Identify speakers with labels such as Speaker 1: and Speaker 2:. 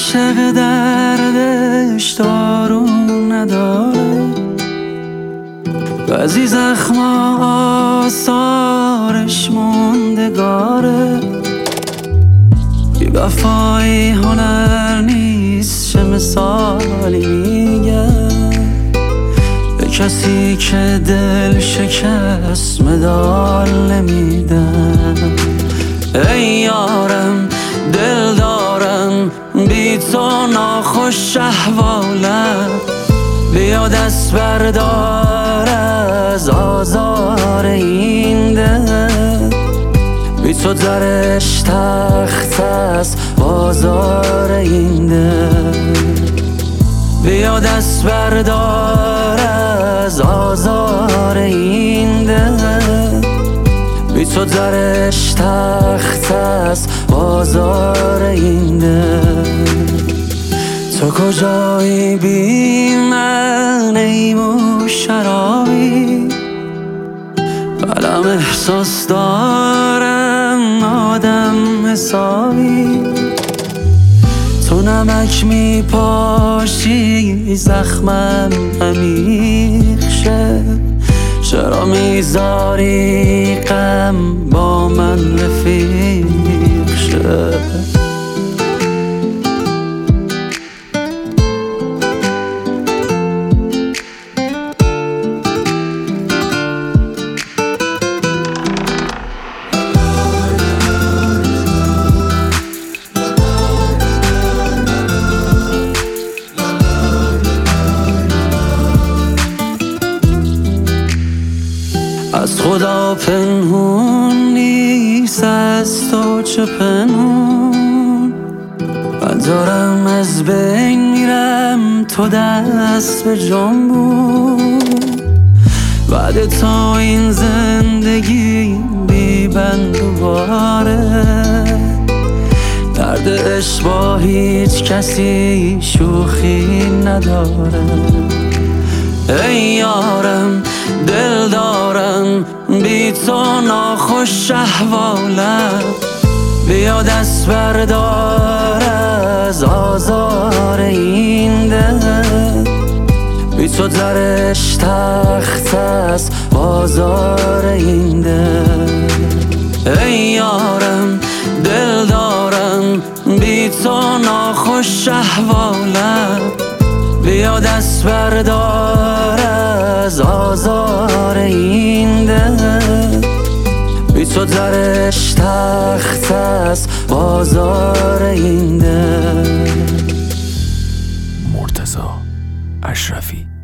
Speaker 1: عاشق دردش دارون نداره، بعضی زخما آثارش موندگاره. بی وفایی هنر نیست، چه مثالی میگم به کسی که دل شکست مدال نمیدم. ای یارم دل دارم بی تو ناخوش احوالم، بیا دست بردار از آزار این دل. بی تو درش تخت است بازار این دل. بیا دست بردار از آزار این دل. بی تو درش تخت است بازار این دل. تو کجایی بی من ای مو شرابی؟ قلم احساس دارم آدم حسابی. تو نمک می پاشی زخمم عمیق شه، چرا میذاری غم با من رفیق شه؟ از خدا پنهون نیست، از تو چه پنهون؟ من دارم از بین میرم، تو دست به جنبون. بعد تا این زندگی بی بند و باره، درد عشق با هیچ کسی شوخی نداره. ای یارم دل دارم بی تو ناخوش احوالم، بیا دست بردار از آزار این دل. بی تو درش تخت است بازار این دل. ای یارم دل دارم بی تو ناخوش احوالم، بیا دست بردار از آزار این دل. بی تو درش تخت است بازار این دل.
Speaker 2: مرتضی اشرفی.